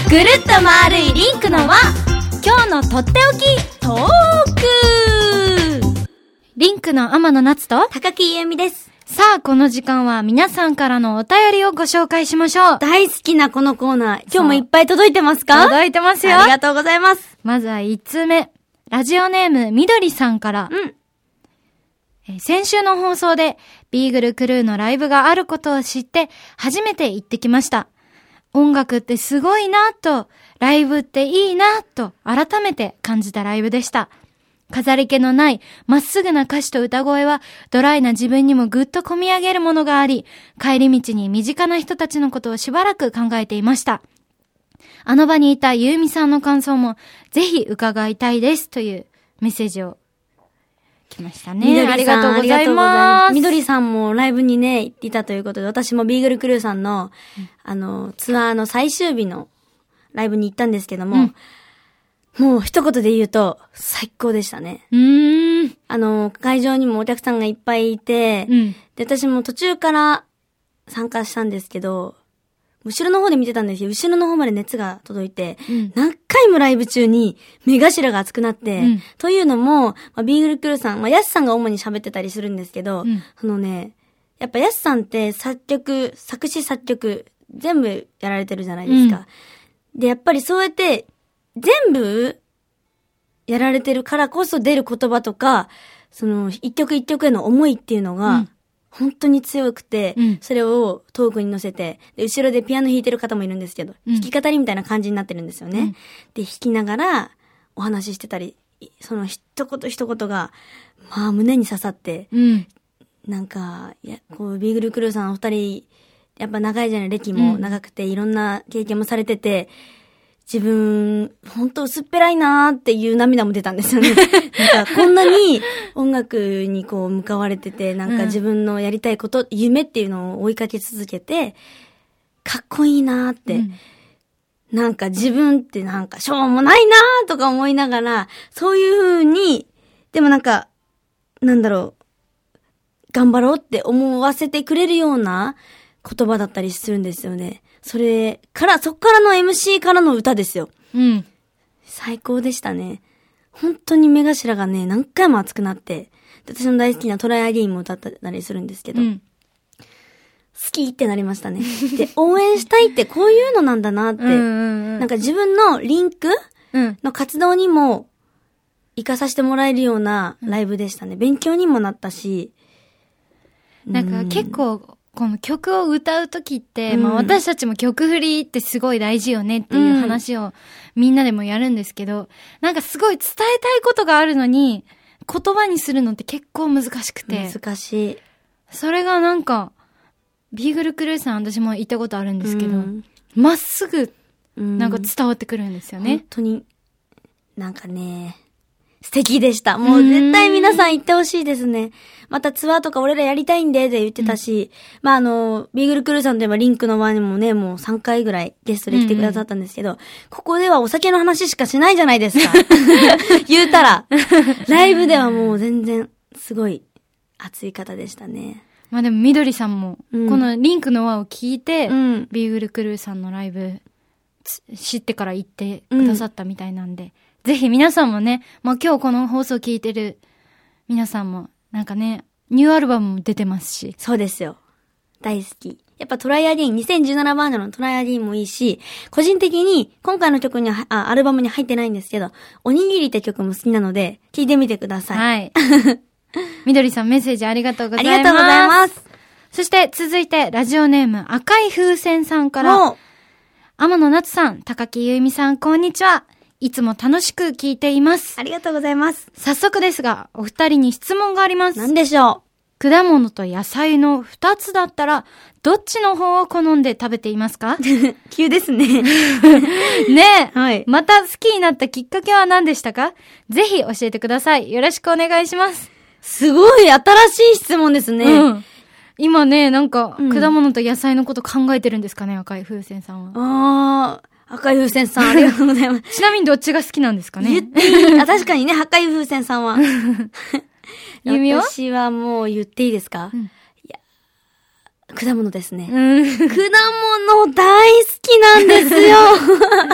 ぐるっと丸いリンクの輪、今日のとっておきトーク。リンクの天野夏と高木ゆみです。 さあ、この時間は皆さんからのお便りをご紹介しましょう。 大好きなこのコーナー、今日もいっぱい届いてますか？ 届いてますよ。 ありがとうございます。 まずは1通目。ラジオネームみどりさんから。先週の放送でビーグルクルーのライブがあることを知って初めて行ってきました。音楽ってすごいなと、ライブっていいなと改めて感じたライブでした。飾り気のないまっすぐな歌詞と歌声はドライな自分にもぐっと込み上げるものがあり、帰り道に身近な人たちのことをしばらく考えていました。あの場にいたゆうみさんの感想もぜひ伺いたいですというメッセージを来ましたね。 みどりさん、 ありがとうございます。 みどりさんもライブにね、行っていたということで、私もビーグルクルーさんの、ツアーの最終日のライブに行ったんですけども、もう一言で言うと、最高でしたね。会場にもお客さんがいっぱいいて、で、私も途中から参加したんですけど、後ろの方で見てたんですよ。後ろの方まで熱が届いて、何回もライブ中に目頭が熱くなって、というのも、ビーグルクルーさん、ヤスさんが主に喋ってたりするんですけど、やっぱヤスさんって作詞作曲、全部やられてるじゃないですか。で、やっぱりそうやって、全部やられてるからこそ出る言葉とか、その一曲一曲への思いっていうのが、本当に強くて、それをトークに乗せて、で、後ろでピアノ弾いてる方もいるんですけど、弾き語りみたいな感じになってるんですよね。で、弾きながらお話ししてたり、その一言一言が、胸に刺さって、なんか、ビーグルクルーさんお二人、やっぱ長いじゃない、歴も長くて、いろんな経験もされてて、自分、本当薄っぺらいなーっていう涙も出たんですよね。なんか、こんなに音楽に向かわれてて、なんか自分のやりたいこと、夢っていうのを追いかけ続けて、かっこいいなーって、なんか自分ってなんかしょうもないなーとか思いながら、そういう風に、でもなんか、頑張ろうって思わせてくれるような言葉だったりするんですよね。そっからの MC からの歌ですよ。最高でしたね。本当に目頭がね、何回も熱くなって、私の大好きなトライアゲインも歌ったりするんですけど、好きってなりましたね。で、応援したいってこういうのなんだなって、なんか自分のリンクの活動にも活かさせてもらえるようなライブでしたね。勉強にもなったし、 なんか結構、この曲を歌うときって、私たちも曲振りってすごい大事よねっていう話をみんなでもやるんですけど、なんかすごい伝えたいことがあるのに、言葉にするのって結構難しくて。 難しい。 それがなんか、ビーグルクルーさん私も行ったことあるんですけど、まっすぐ、なんか伝わってくるんですよね。 本当に、なんかね、素敵でした。もう絶対皆さん行ってほしいですね。またツアーとか俺らやりたいんでって言ってたし、ビーグルクルーさんといえばリンクの輪にもね、もう3回ぐらいゲストで来てくださったんですけど、ここではお酒の話しかしないじゃないですか。言うたら。ライブではもう全然、すごい熱い方でしたね。 でもみどりさんも、このリンクの輪を聞いて、ビーグルクルーさんのライブ知ってから行ってくださったみたいなんで、ぜひ皆さんもね、今日この放送聞いてる皆さんも、なんかね、ニューアルバムも出てますし。 そうですよ。大好き。やっぱトライアゲイン、2017バージョンのトライアゲインもいいし、個人的に今回の曲には、アルバムに入ってないんですけど、おにぎりって曲も好きなので、聴いてみてください。 はい。みどりさんメッセージありがとうございます。 ありがとうございます。 そして続いて、ラジオネーム赤い風船さんから、天野夏さん、高木ゆいみさん、こんにちは。いつも楽しく聞いています。 ありがとうございます。 早速ですが、お二人に質問があります。 何でしょう？果物と野菜の2つだったら、どっちの方を好んで食べていますか？ 急ですね。 ねえ。 はい。 また好きになったきっかけは何でしたか？ぜひ教えてください。よろしくお願いします。 すごい新しい質問ですね。 今ね、なんか、果物と野菜のこと考えてるんですかね、赤い風船さんは。 赤い風船さん、ありがとうございます。 ちなみにどっちが好きなんですかね？ 言っていい？確かにね、赤い風船さんは。 ゆみは？ 私はもう言っていいですか？いや、果物ですね。果物大好きなんですよ。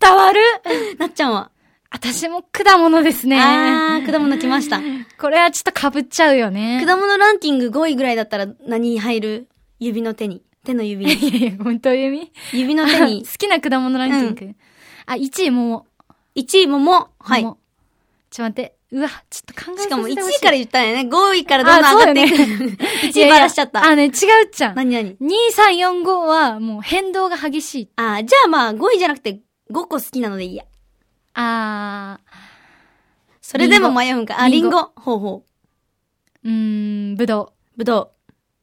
伝わる。 なっちゃんは？ 私も果物ですね。 果物来ました。 これはちょっと被っちゃうよね。 果物ランキング5位ぐらいだったら何入る？指の手に。手の指に。 いやいや、本当指の手に。 好きな果物ランキング。1位桃。 1位桃。はい。 ちょっと待って。うわ、ちょっと考えさせてほしい。 しかも1位から言ったんやね。5位からどんどん上がっていく。1位バラしちゃった。 違うっちゃん。 何 ?2、3、4、5はもう変動が激しい。 じゃあまあ5位じゃなくて5個好きなのでいいや。それでも迷うんか。リンゴ。ほう。 ぶどう。 ぶどう。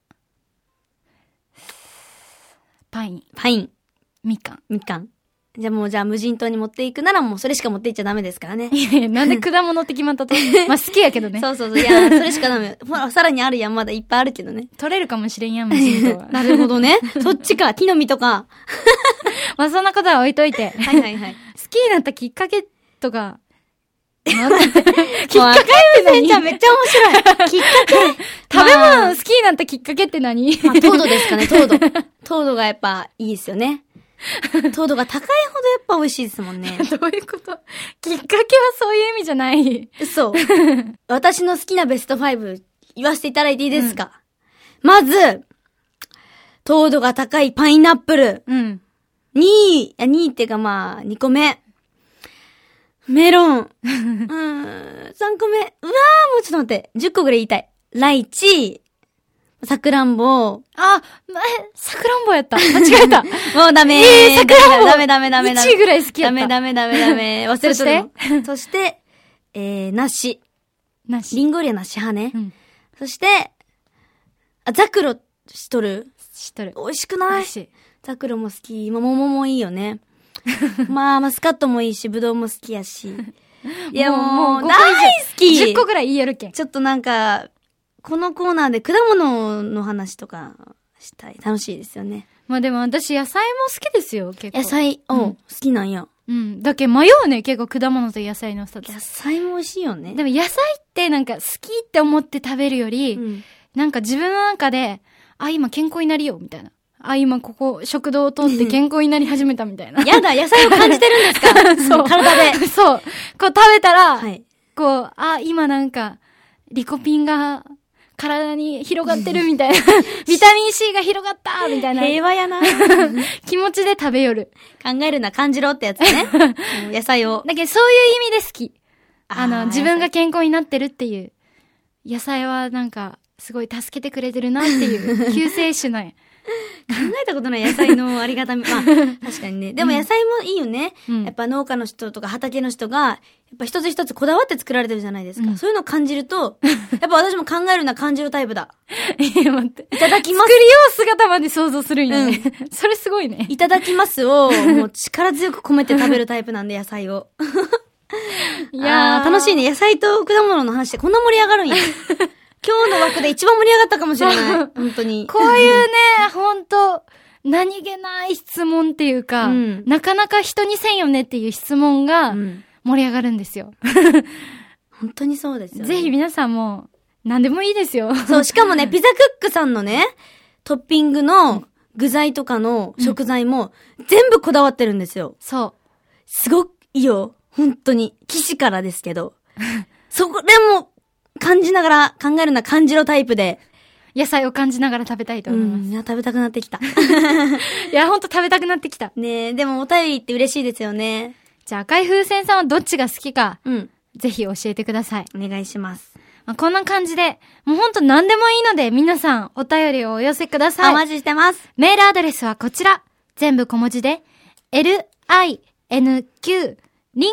パイン。みかん。じゃあ無人島に持っていくならもうそれしか持っていっちゃダメですからね。 いやいや、なんで果物って決まったと。まあ好きやけどね。 そう。いや、それしかダメ。ほら、さらにあるやん。まだいっぱいあるけどね。 取れるかもしれんやん、無人島は。 なるほどね。そっちか。木の実とか。 まあそんなことは置いといて。 はい。 好きになったきっかけとか。きっかけって何？じゃめっちゃ面白い。きっかけ食べ物好きになったきっかけって何？ 糖度ですかね、糖度。糖度がやっぱいいですよね。糖度が高いほどやっぱ美味しいですもんね。 どういうこと？きっかけはそういう意味じゃない。 そう。私の好きなベスト5言わせていただいていいですか？まず、糖度が高いパイナップル。2位っていうかまあ、2個目。メロン。3個目。うわー、もうちょっと待って。10個ぐらい言いたい。ライチ。さくらんぼ。 さくらんぼやった。間違えた。 もうダメー。 さくらんぼ。 ダメ。 1位ぐらい好きやった。 ダメ。忘れてる。そして、梨。リンゴよりは梨派ね。そして、ザクロ知っとる？美味しくない？美味しい。ザクロも好き。桃もいいよね。まあ、マスカットもいいし、ブドウも好きやし。いや、もう、大好き !10 個ぐらい言えるけん。 ちょっとなんか、このコーナーで果物の話とかしたい。楽しいですよね。 まあでも私野菜も好きですよ、結構。 野菜、好きなんや。 だけど迷うね、結構果物と野菜の2つ。 野菜も美味しいよね。 でも野菜ってなんか好きって思って食べるより、なんか自分の中で、今健康になりよ、みたいな。今ここ食堂を通って健康になり始めたみたいな。 やだ、野菜を感じてるんですか？そう。体で。 そう。こう食べたら、こう、今なんか、リコピンが体に広がってるみたいな。ビタミン C が広がったみたいな。 平和やな。 気持ちで食べよる。 考えるな、感じろってやつね。野菜を。 だけどそういう意味で好き。自分が健康になってるっていう。野菜はなんか、すごい助けてくれてるなっていう、救世主な。 考えたことない野菜のありがたみ。まあ、確かにね。でも野菜もいいよね。やっぱ農家の人とか畑の人が、やっぱ一つ一つこだわって作られてるじゃないですか。そういうのを感じると、やっぱ私も考えるな感じるタイプだ。 いや、待って。 いただきます。 作りよう姿まで想像するんやね。それすごいね。 いただきますを、もう力強く込めて食べるタイプなんで、野菜を。いやー、楽しいね。野菜と果物の話ってこんな盛り上がるんや。今日の枠で一番盛り上がったかもしれない。本当に。 こういうね、本当何気ない質問っていうか、なかなか人にせんよねっていう質問が盛り上がるんですよ。 本当にそうですよね。 ぜひ皆さんも何でもいいですよ。 そう、しかもね、ピザクックさんのね、トッピングの具材とかの食材も全部こだわってるんですよ。 そう。 すごくいいよ。本当に。騎士からですけど。そこでも、感じながら考えるな感じろタイプで。 野菜を感じながら食べたいと思います。 いや、食べたくなってきた。 いや、ほんと食べたくなってきた。 ねえ、でもお便りって嬉しいですよね。 じゃあ赤い風船さんはどっちが好きか、ぜひ教えてください。 お願いします。 こんな感じで、もうほんと何でもいいので皆さんお便りをお寄せください。 お待ちしてます。 メールアドレスはこちら。全部小文字で、LINQ、リン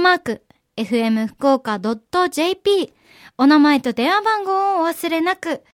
ク、@fmfukuoka.jp。お名前と電話番号をお忘れなく。